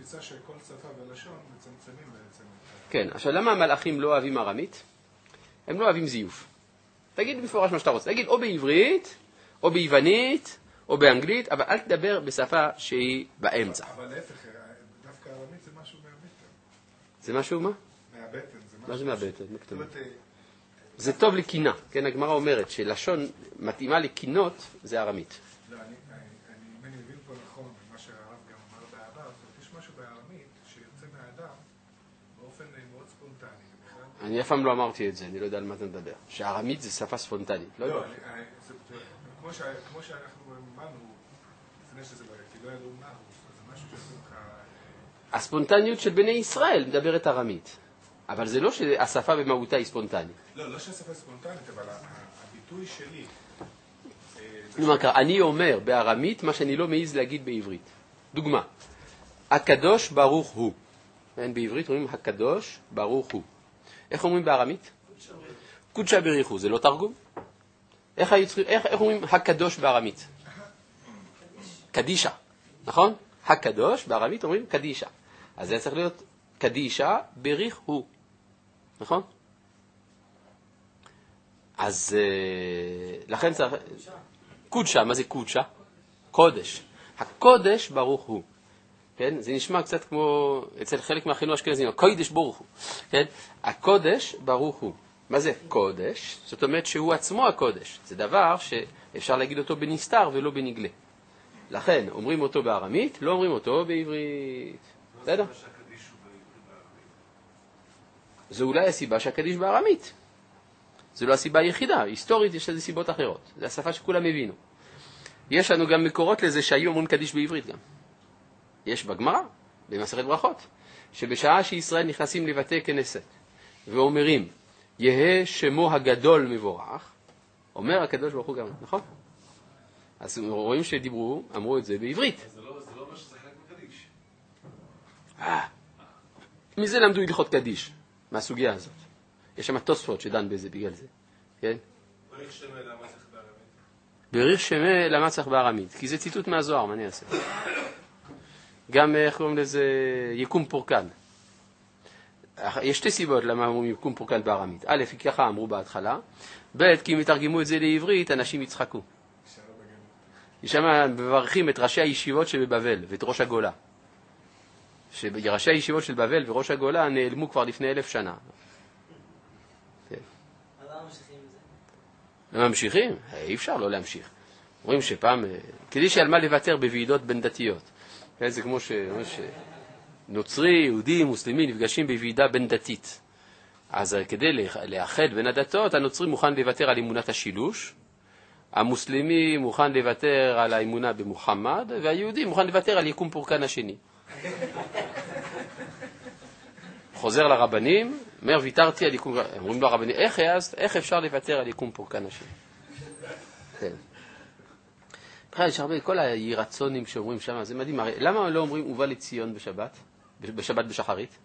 התפיסה שכל שפה ולשון מצמצמים בעצם. כן, עכשיו למה המלאכים לא אוהבים ארמית? הם לא אוהבים זיוף. תגיד במפורש מה שאתה רוצה. תגיד או בעברית, או ביוונית, או באנגלית, אבל אל תדבר בשפה שהיא באמצע. אבל להפך, דווקא ארמית זה משהו מהבטן. זה משהו מה? מהבטן. מה זה מהבטן? זאת אומרת, זה טוב לקינה. כן, הגמרא אומרת שלשון מתאימה לקינות זה ארמית. לא, אני מבין פה נכון, מה שהרב גם אמר בעבר, יש משהו בארמית שיוצא מהאדם באופן מאוד ספונטני. אני אף פעם לא אמרתי את זה, אני לא יודע על מה אתה מדבר. שארמית זה שפה ספונטנית. לא, כמו שאנחנו אמרנו, לפני שזה כי לא ידעו מה הוא, זה משהו שעושה לך... הספונטניות של בני ישראל מדברת ארמית. אבל זה לא שהשפה במהותה היא ספונטנית. לא שהשפה ספונטנית, אבל הביטוי שלי... אני אומר בארמית מה שאני לא מעיז להגיד בעברית. דוגמה, הקדוש ברוך הוא. בעברית אומרים הקדוש ברוך הוא. איך אומרים בארמית? קודשא בריחו, זה לא תרגום? איך אומרים הקדוש בארמית? קדישה, נכון? הקדוש בארמית אומרים קדישה. אז זה צריך להיות קדישה בריחו, נכון? אז לכן צריך... קודשא, מה זה קודשא? קודש. הקודש ברוך הוא. כן? זה נשמע קצת כמו אצל חלק מהאחינו האשכנזים, הקודש ברוך הוא. כן? הקודש ברוך הוא. מה זה קודש? זאת אומרת שהוא עצמו הקודש. זה דבר שאפשר להגיד אותו בנסתר ולא בנגלה. לכן אומרים אותו בארמית, לא אומרים אותו בעברית. בסדר? זו אולי הסיבה שהקדיש בארמית. זו לא הסיבה היחידה, היסטורית יש לזה סיבות אחרות. זו השפה שכולם הבינו. יש לנו גם מקורות לזה שהיו אומרים קדיש בעברית גם. יש בגמרא, במסכת ברכות, שבשעה שישראל נכנסים לבתי כנסת ואומרים, יהא שמו הגדול מבורך, אומר הקדוש ברוך הוא גם, נכון? אז רואים שדיברו, אמרו את זה בעברית. זה לא מה שזה חלק מקדיש. מזה למדו הלכות קדיש, מהסוגיה הזאת. יש שם תוספות שדן בזה בגלל זה, כן? בריך שמה למה צריך בארמית? בריך שמה למה צריך בארמית, כי זה ציטוט מהזוהר, מה אני אעשה? גם, איך קוראים לזה, יקום פורקן. יש שתי סיבות למה אומרים יקום פורקן בארמית. א', כי ככה אמרו בהתחלה, ב', כי אם יתרגמו את זה לעברית, אנשים יצחקו. שם מברכים את ראשי הישיבות שבבבל ואת ראש הגולה. שראשי הישיבות של בבל וראש הגולה נעלמו כבר לפני 1000 שנה. הם ממשיכים? אי אפשר לא להמשיך. אומרים שפעם, כדי שעל מה לוותר בוועידות בין דתיות. זה כמו שנוצרי, יהודי, מוסלמי נפגשים בוועידה בין דתית. אז כדי לאחד בין הדתות, הנוצרי מוכן לוותר על אמונת השילוש, המוסלמי מוכן לוותר על האמונה במוחמד, והיהודי מוכן לוותר על יקום פורקן השני. חוזר לרבנים, אומר, ויתרתי על יקום, אומרים לו הרבנים, איך אפשר לוותר על יקום פורקן השני? כן. בכלל, יש הרבה, כל הירצונים שאומרים שם, זה מדהים, למה לא אומרים ובא לציון בשבת? בשבת בשחרית?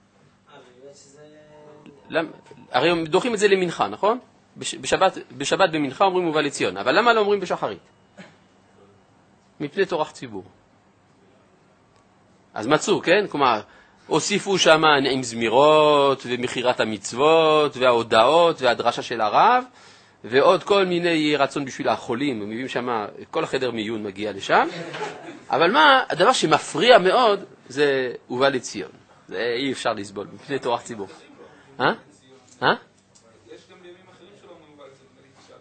הרי דוחים את זה למנחה, נכון? בשבת במנחה אומרים ובא לציון, אבל למה לא אומרים בשחרית? מפני תורך ציבור. אז מצאו, כן? כלומר, הוסיפו שם עם זמירות ומחירת המצוות וההודעות והדרשה של הרב ועוד כל מיני רצון בשביל החולים, הם מביאים שם, כל החדר מיון מגיע לשם. אבל מה, הדבר שמפריע מאוד זה ובא לציון. זה אי אפשר לסבול, מפני תורך ציבור. יש גם בימים אחרים שלא אומרים ובא לציון, בתשעה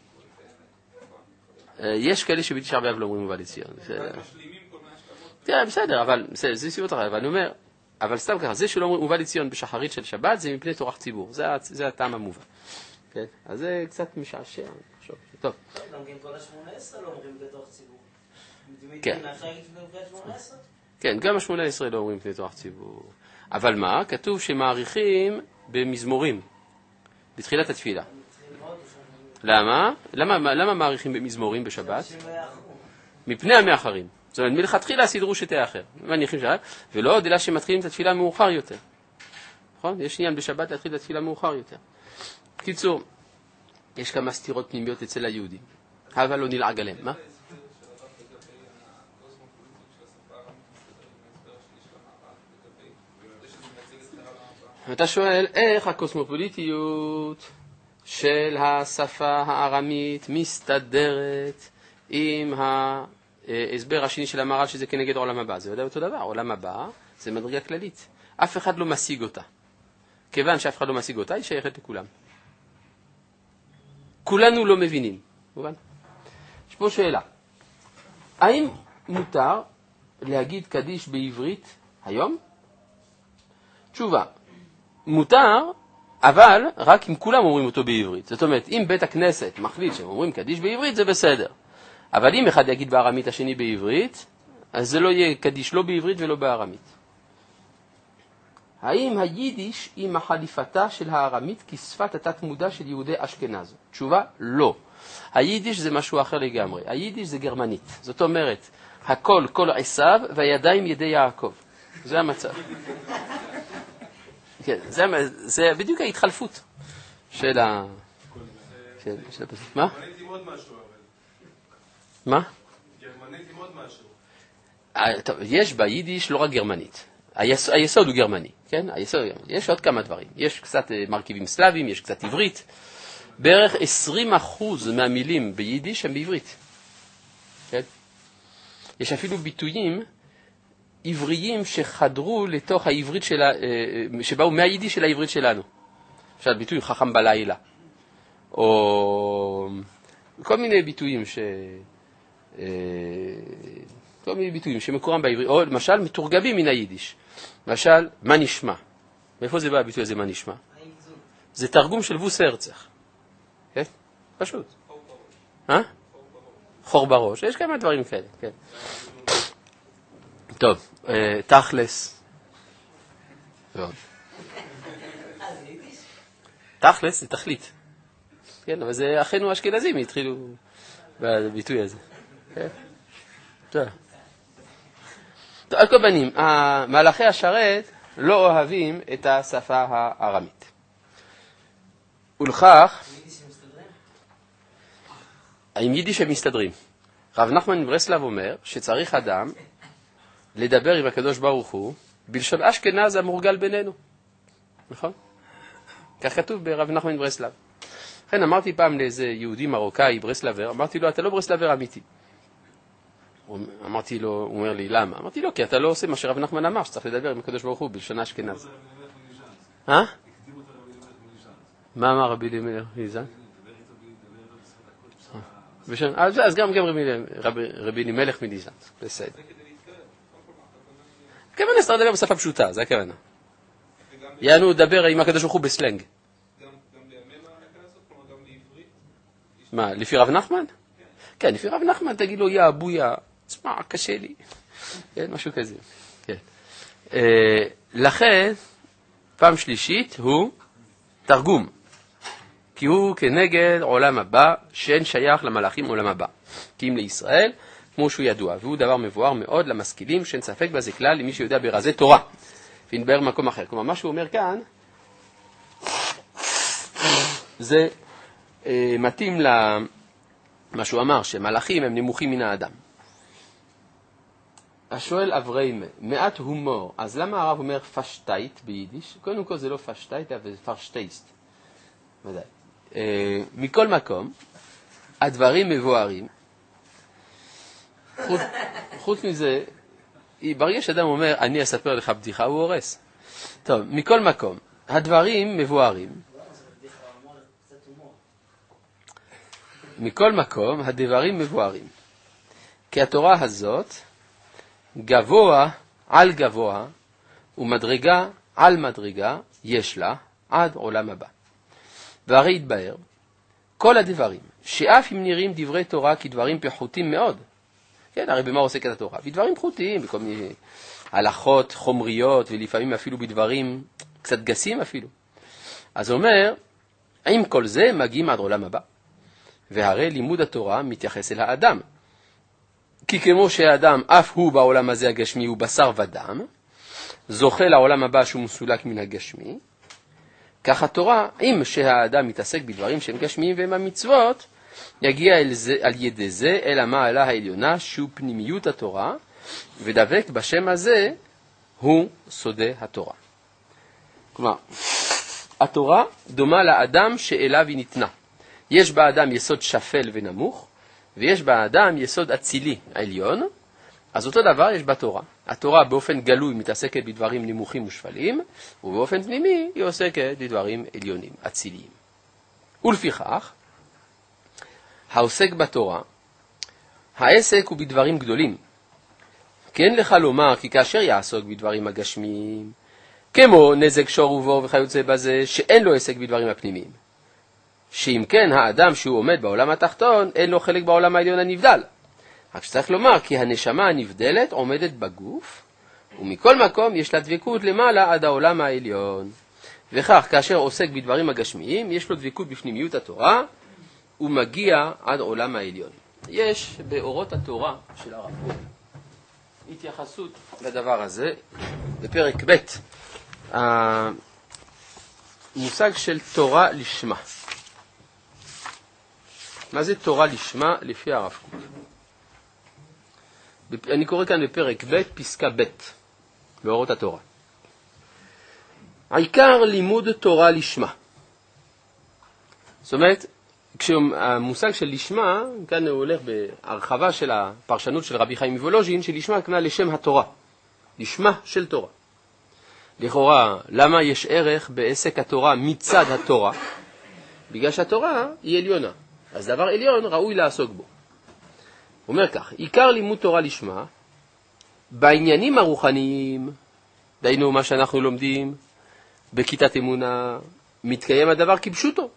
באב. יש כאלה שבתשעה באב לא אומרים ובא לציון. בסדר, אבל זה סיבות אחרות, אבל אני אומר, אבל סתם ככה, זה שלא אומרים ובא לציון בשחרית של שבת, זה מפני תורך ציבור, זה הטעם המובן. כן? אז זה קצת משעשע, טוב. גם כן כל ה-18 לא אומרים בתוך ציבור. כן. ה-18? כן, גם ה-18 לא אומרים מפני תורך ציבור. אבל מה? כתוב שמעריכים במזמורים, בתחילת התפילה. למה? למה מעריכים במזמורים בשבת? מפני המאחרים. זאת אומרת, מלכתחילה סידרו שתאחר. מניחים שעה, ולא עוד אלא שמתחילים את התפילה מאוחר יותר. נכון? יש עניין בשבת להתחיל את התפילה מאוחר יותר. בקיצור, יש כמה סתירות פנימיות אצל היהודים. אבל לא נלעג עליהם. מה? אתה שואל איך הקוסמופוליטיות של השפה הארמית מסתדרת עם ההסבר השני של המהר"ל שזה כנגד עולם הבא. זה ודאי אותו דבר, עולם הבא זה מדרגה כללית. אף אחד לא משיג אותה. כיוון שאף אחד לא משיג אותה, היא שייכת לכולם. כולנו לא מבינים. מובן? יש פה שאלה. האם מותר להגיד קדיש בעברית היום? תשובה. מותר, אבל רק אם כולם אומרים אותו בעברית. זאת אומרת, אם בית הכנסת מחליט שהם אומרים קדיש בעברית, זה בסדר. אבל אם אחד יגיד בארמית השני בעברית, אז זה לא יהיה קדיש לא בעברית ולא בארמית. האם היידיש היא מחליפתה של הארמית כשפת התת-מודע של יהודי אשכנז? תשובה, לא. היידיש זה משהו אחר לגמרי. היידיש זה גרמנית. זאת אומרת, הכל, כל עשיו, והידיים ידי יעקב. זה המצב. כן, זה בדיוק ההתחלפות של ה... מה? גרמנית עם עוד משהו, אבל. מה? גרמנית עם עוד משהו. טוב, יש ביידיש לא רק גרמנית. היסוד הוא גרמני, כן? היסוד הוא גרמני. יש עוד כמה דברים. יש קצת מרכיבים סלאביים, יש קצת עברית. בערך 20% מהמילים ביידיש הם בעברית. כן? יש אפילו ביטויים עבריים שחדרו לתוך העברית שבאו מהיידיש של העברית שלנו. למשל, ביטוי חכם בלילה. או כל מיני ביטויים כל מיני ביטויים שמקורם בעברית, או למשל מתורגמים מן היידיש. למשל, מה נשמע? מאיפה זה בא הביטוי הזה, מה נשמע? זה תרגום של ווס הרצח. כן? פשוט. חור בראש. יש כמה דברים כאלה, כן. טוב, תכלס. תכלס זה תכלית. כן, אבל זה אחינו אשכנזים התחילו בביטוי הזה. כן? טוב. על כל פנים, מלאכי השרת לא אוהבים את השפה הארמית. ולכך, עם יידיש הם מסתדרים. רב נחמן מברסלב אומר שצריך אדם לדבר עם הקדוש ברוך הוא בלשון אשכנז המורגל בינינו. נכון? כך כתוב ברב נחמן מברסלב. לכן אמרתי פעם לאיזה יהודי מרוקאי ברסלבר, אמרתי לו, אתה לא ברסלבר אמיתי. אמרתי לו, הוא אומר לי, למה? אמרתי לו, כי אתה לא עושה מה שרב נחמן אמר, שצריך לדבר עם הקדוש ברוך הוא בלשון אשכנז. מה אמר רבי אלימלך מליז'נסק? אז גם רבי אלימלך מליז'נסק, בסדר. הכוונה צריך לדבר בשפה פשוטה, זה הכוונה. יענו לדבר עם הקדוש ברוך הוא בסלנג. גם בימינו היה לעשות, כלומר גם לעברית? מה, לפי רב נחמן? כן, לפי רב נחמן תגיד לו, יא אבויה, תשמע, קשה לי. כן, משהו כזה. כן. לכן, פעם שלישית הוא תרגום. כי הוא כנגד עולם הבא, שאין שייך למלאכים עולם הבא. כי אם לישראל, כמו שהוא ידוע, והוא דבר מבואר מאוד למשכילים, שאין ספק בזה כלל למי שיודע ברזי תורה. ונדבר במקום אחר. כלומר, מה שהוא אומר כאן, זה מתאים למה שהוא אמר, שמלאכים הם נמוכים מן האדם. השואל אברהם, מעט הומור, אז למה הרב אומר פשטייט ביידיש? קודם כל זה לא פשטייט, אבל זה פרשטייסט. ודאי. מכל מקום, הדברים מבוארים. חוץ מזה, ברגע שאדם אומר, אני אספר לך בדיחה, הוא הורס. טוב, מכל מקום, הדברים מבוארים. מכל מקום, הדברים מבוארים. כי התורה הזאת, גבוה על גבוה, ומדרגה על מדרגה, יש לה עד עולם הבא. והרי יתבהר, כל הדברים, שאף אם נראים דברי תורה כדברים פחותים מאוד, כן, הרי במה עוסקת התורה? בדברים פחותים, בכל מיני הלכות חומריות, ולפעמים אפילו בדברים קצת גסים אפילו. אז הוא אומר, עם כל זה מגיעים עד עולם הבא. והרי לימוד התורה מתייחס אל האדם. כי כמו שהאדם, אף הוא בעולם הזה הגשמי, הוא בשר ודם, זוכה לעולם הבא שהוא מסולק מן הגשמי, כך התורה, אם שהאדם מתעסק בדברים שהם גשמיים והם המצוות, יגיע על ידי זה אל המעלה העליונה שהוא פנימיות התורה, ודבק בשם הזה הוא סודי התורה. כלומר, התורה דומה לאדם שאליו היא ניתנה. יש באדם יסוד שפל ונמוך, ויש באדם יסוד אצילי עליון, אז אותו דבר יש בתורה. התורה באופן גלוי מתעסקת בדברים נמוכים ושפלים, ובאופן פנימי היא עוסקת בדברים עליונים, אציליים. ולפיכך, העוסק בתורה, העסק הוא בדברים גדולים. כן לך לומר כי כאשר יעסוק בדברים הגשמיים, כמו נזק שור ובור וכיוצא בזה, שאין לו עסק בדברים הפנימיים. שאם כן האדם שהוא עומד בעולם התחתון, אין לו חלק בעולם העליון הנבדל. רק שצריך לומר כי הנשמה הנבדלת עומדת בגוף, ומכל מקום יש לה דבקות למעלה עד העולם העליון. וכך כאשר עוסק בדברים הגשמיים, יש לו דבקות בפנימיות התורה, ומגיע עד עולם העליון. יש באורות התורה של הרב קוק התייחסות לדבר הזה בפרק ב', המושג של תורה לשמה. מה זה תורה לשמה לפי הרב קוק? אני קורא כאן בפרק ב' פסקה ב' באורות התורה. העיקר לימוד תורה לשמה. זאת אומרת, כשהמושג של לשמה, כאן הוא הולך בהרחבה של הפרשנות של רבי חיים מוולוז'ין, שלשמה כנראה לשם התורה, לשמה של תורה. לכאורה, למה יש ערך בעסק התורה מצד התורה? בגלל שהתורה היא עליונה, אז דבר עליון ראוי לעסוק בו. הוא אומר כך, עיקר לימוד תורה לשמה, בעניינים הרוחניים, דיינו מה שאנחנו לומדים, בכיתת אמונה, מתקיים הדבר כפשוטו.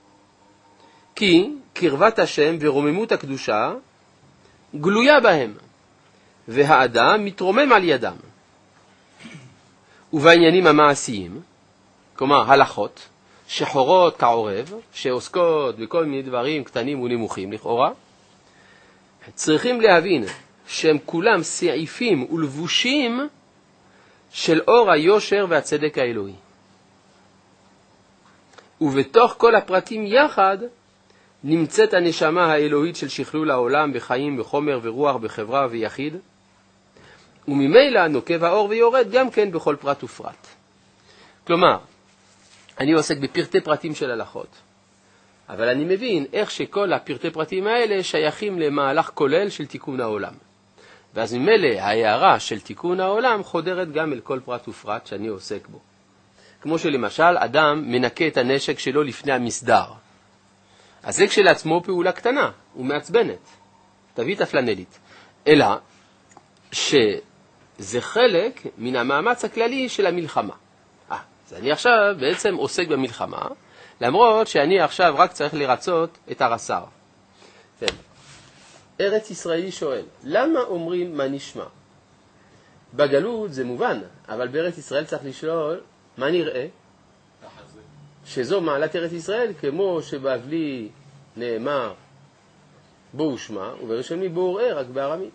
כי קרבת השם ורוממות הקדושה גלויה בהם, והאדם מתרומם על ידם. ובעניינים המעשיים, כלומר הלכות, שחורות כעורב, שעוסקות בכל מיני דברים קטנים ונמוכים לכאורה, צריכים להבין שהם כולם סעיפים ולבושים של אור היושר והצדק האלוהי. ובתוך כל הפרטים יחד נמצאת הנשמה האלוהית של שכלול העולם בחיים, בחומר ורוח, בחברה ויחיד, וממילא נוקב האור ויורד גם כן בכל פרט ופרט. כלומר, אני עוסק בפרטי פרטים של הלכות, אבל אני מבין איך שכל הפרטי פרטים האלה שייכים למהלך כולל של תיקון העולם. ואז ממילא ההערה של תיקון העולם חודרת גם אל כל פרט ופרט שאני עוסק בו. כמו שלמשל אדם מנקה את הנשק שלו לפני המסדר. אז זה כשלעצמו פעולה קטנה ומעצבנת, תביא את הפלנלית. אלא שזה חלק מן המאמץ הכללי של המלחמה. אז אני עכשיו בעצם עוסק במלחמה, למרות שאני עכשיו רק צריך לרצות את הרס"ר. כן. ארץ ישראלי שואל, למה אומרים מה נשמע? בגלות זה מובן, אבל בארץ ישראל צריך לשאול מה נראה? שזו מעלת ארץ ישראל, כמו שבבלי נאמר בו ושמע, ובראשוני בו וראה, רק בארמית.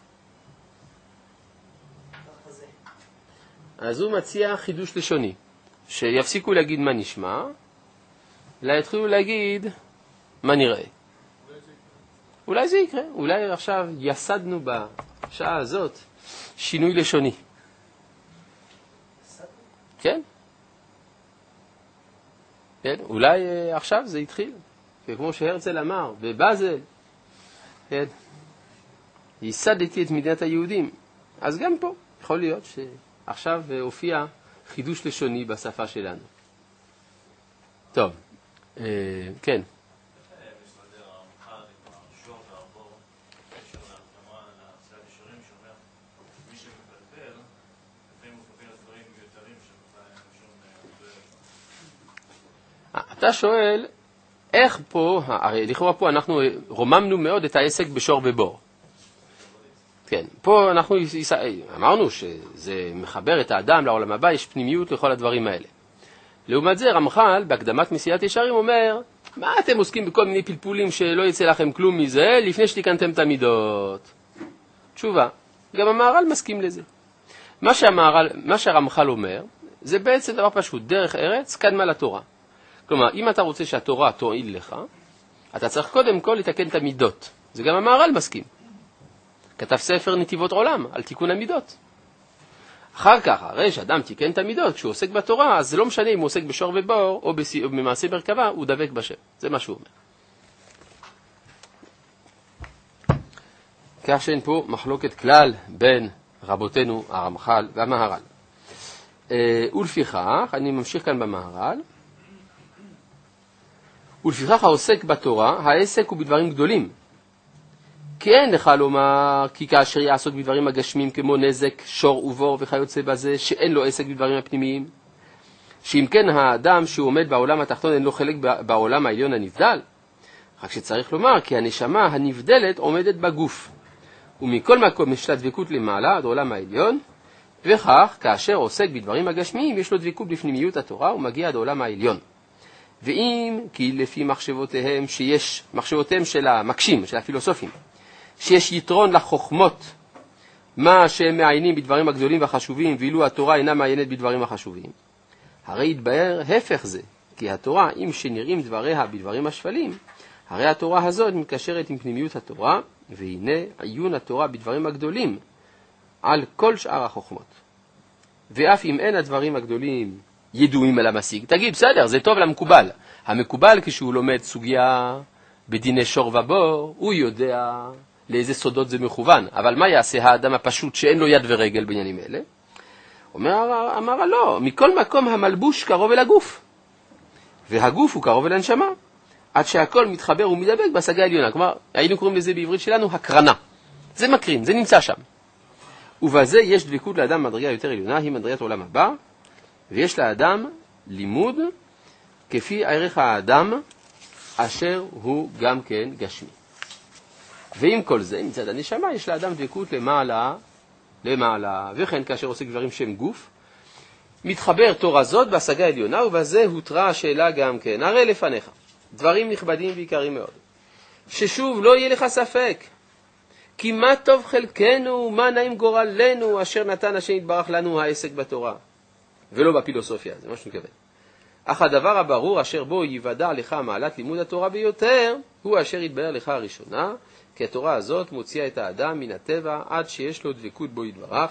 אז הוא מציע חידוש לשוני, שיפסיקו להגיד מה נשמע, אלא יתחילו להגיד מה נראה. אולי זה יקרה, אולי עכשיו יסדנו בשעה הזאת שינוי לשוני. כן? כן, אולי עכשיו זה התחיל, וכמו שהרצל אמר, בבאזל, כן, ייסדתי את מדינת היהודים. אז גם פה יכול להיות שעכשיו הופיע חידוש לשוני בשפה שלנו. טוב, כן. אתה שואל, איך פה, הרי לכאורה פה אנחנו רוממנו מאוד את העסק בשור ובור. כן, פה אנחנו אמרנו שזה מחבר את האדם לעולם הבא, יש פנימיות לכל הדברים האלה. לעומת זה, רמח"ל, בהקדמת מסיעת ישרים, אומר, מה אתם עוסקים בכל מיני פלפולים שלא יצא לכם כלום מזה, לפני שתיקנתם את המידות? תשובה, גם המהר"ל מסכים לזה. מה שהרמח"ל אומר, זה בעצם דבר פשוט, דרך ארץ, קדמה לתורה. כלומר, אם אתה רוצה שהתורה תועיל לך, אתה צריך קודם כל לתקן את המידות. זה גם המהר"ל מסכים. כתב ספר נתיבות עולם על תיקון המידות. אחר כך, הרי שאדם תיקן את המידות, כשהוא עוסק בתורה, אז זה לא משנה אם הוא עוסק בשור ובור, או במעשה מרכבה, הוא דבק בשם. זה מה שהוא אומר. כך שאין פה מחלוקת כלל בין רבותינו הרמח"ל והמהר"ל. ולפיכך, אני ממשיך כאן במהר"ל, ולפיכך העוסק בתורה, העסק הוא בדברים גדולים. כי אין לך לומר, כי כאשר יעסוק בדברים הגשמים כמו נזק, שור ובור וכיוצא בזה, שאין לו עסק בדברים הפנימיים. שאם כן האדם שהוא עומד בעולם התחתון אין לו חלק בעולם העליון הנבדל. רק שצריך לומר כי הנשמה הנבדלת עומדת בגוף. ומכל מקום יש לה דבקות למעלה עד עולם העליון, וכך כאשר עוסק בדברים הגשמיים יש לו דבקות בפנימיות התורה ומגיע עד עולם העליון. ואם כי לפי מחשבותיהם של המקשים, של הפילוסופים, שיש יתרון לחוכמות, מה שהם מעיינים בדברים הגדולים והחשובים, ואילו התורה אינה מעיינת בדברים החשובים. הרי יתבהר הפך זה, כי התורה, אם שנראים דבריה בדברים השפלים, הרי התורה הזאת מתקשרת עם פנימיות התורה, והנה עיון התורה בדברים הגדולים על כל שאר החוכמות. ואף אם אין הדברים הגדולים ידועים על המשיג, תגיד, בסדר, זה טוב למקובל. המקובל כשהוא לומד סוגיה בדיני שור ובור, הוא יודע לאיזה סודות זה מכוון. אבל מה יעשה האדם הפשוט שאין לו יד ורגל בעניינים אלה? אמר לא, מכל מקום המלבוש קרוב אל הגוף. והגוף הוא קרוב אל הנשמה. עד שהכל מתחבר ומדבק בהשגה העליונה. כלומר, היינו קוראים לזה בעברית שלנו הקרנה. זה מקרין, זה נמצא שם. ובזה יש דבקות לאדם מדרגה יותר עליונה, היא מדרגת עולם הבא, ויש לאדם לימוד כפי ערך האדם אשר הוא גם כן גשמי. ועם כל זה, מצד הנשמה, יש לאדם דבקות למעלה, וכן כאשר עושה דברים שהם גוף, מתחבר תורה זאת בהשגה העליונה, ובזה הותרה השאלה גם כן. הרי לפניך, דברים נכבדים ויקרים מאוד, ששוב לא יהיה לך ספק, כי מה טוב חלקנו, מה נעים גורלנו, אשר נתן השם יתברך לנו העסק בתורה, ולא בפילוסופיה, זה מה שנקבל. אך הדבר הברור אשר בו יוודע לך מעלת לימוד התורה ביותר, הוא אשר יתבהר לך הראשונה, כי התורה הזאת מוציאה את האדם מן הטבע עד שיש לו דבקות בו יתברך,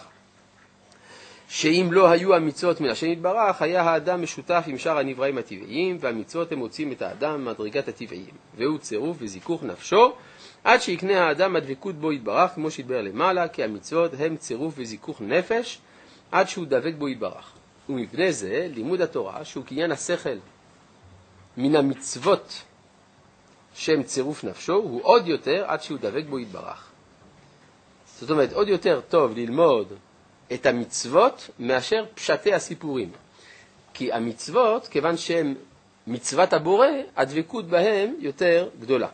שאם לא היו המצוות מן השם יתברך, היה האדם משותף עם שאר הנבראים הטבעיים, והמצוות הם מוציאים את האדם ממדרגת הטבעיים, והוא צירוף וזיכוך נפשו, עד שיקנה האדם הדבקות בו יתברך, כמו שהתבהר למעלה, כי המצוות הם צירוף וזיכוך נפש, עד שהוא דבק בו יתברך. ומפני זה, לימוד התורה, שהוא קניין השכל מן המצוות שהם צירוף נפשו, הוא עוד יותר עד שהוא דבק בו יתברך. זאת אומרת, עוד יותר טוב ללמוד את המצוות מאשר פשטי הסיפורים. כי המצוות, כיוון שהם מצוות הבורא, הדבקות בהם יותר גדולה.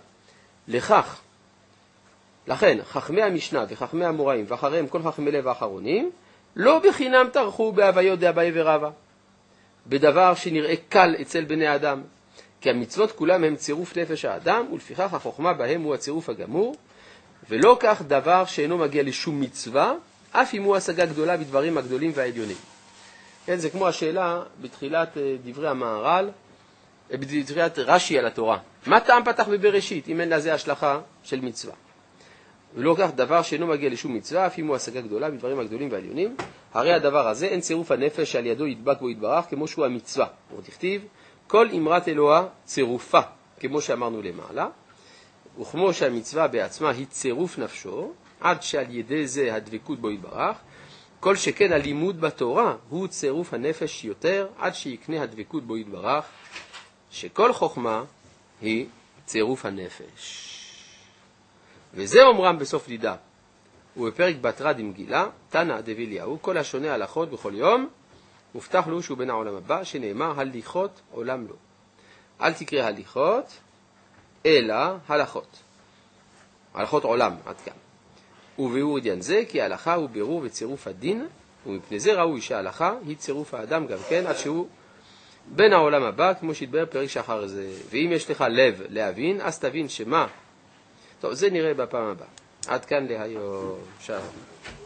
לכן, חכמי המשנה וחכמי המוראים, ואחריהם כל חכמי לב האחרונים, לא בחינם טרחו בהוויות דאביי ורבא, בדבר שנראה קל אצל בני אדם, כי המצוות כולם הם צירוף נפש האדם, ולפיכך החוכמה בהם הוא הצירוף הגמור, ולא כך דבר שאינו מגיע לשום מצווה, אף אם הוא השגה גדולה בדברים הגדולים והעליונים. כן, זה כמו השאלה בתחילת דברי המהר"ל, בתחילת רש"י על התורה. מה טעם פתח בבראשית, אם אין לזה השלכה של מצווה? ולא כך דבר שאינו מגיע לשום מצווה, אף אם הוא השגה גדולה בדברים הגדולים והעליונים. הרי הדבר הזה אין צירוף הנפש שעל ידו ידבק בו יתברך, כמו שהוא המצווה. עוד תכתיב, כל אמרת אלוה צירופה, כמו שאמרנו למעלה, וכמו שהמצווה בעצמה היא צירוף נפשו, עד שעל ידי זה הדבקות בו יתברך, כל שכן הלימוד בתורה הוא צירוף הנפש יותר, עד שיקנה הדבקות בו יתברך, שכל חוכמה היא צירוף הנפש. וזה אומרם בסוף לידה, ובפרק בתרא דמגילה, תנא דבי אליהו, כל השונה הלכות בכל יום, מובטח לו שהוא בן העולם הבא, שנאמר הליכות עולם לו. אל תקרא הליכות, אלא הלכות. הלכות עולם, עד כאן. וביאור עניין זה, כי ההלכה הוא בירור וצירוף הדין, ומפני זה ראוי שההלכה היא צירוף האדם גם כן, עד שהוא בן העולם הבא, כמו שהתבהר פרק שאחר זה. ואם יש לך לב להבין, אז תבין שמה. טוב, זה נראה בפעם הבאה. עד כאן להיום. שלום.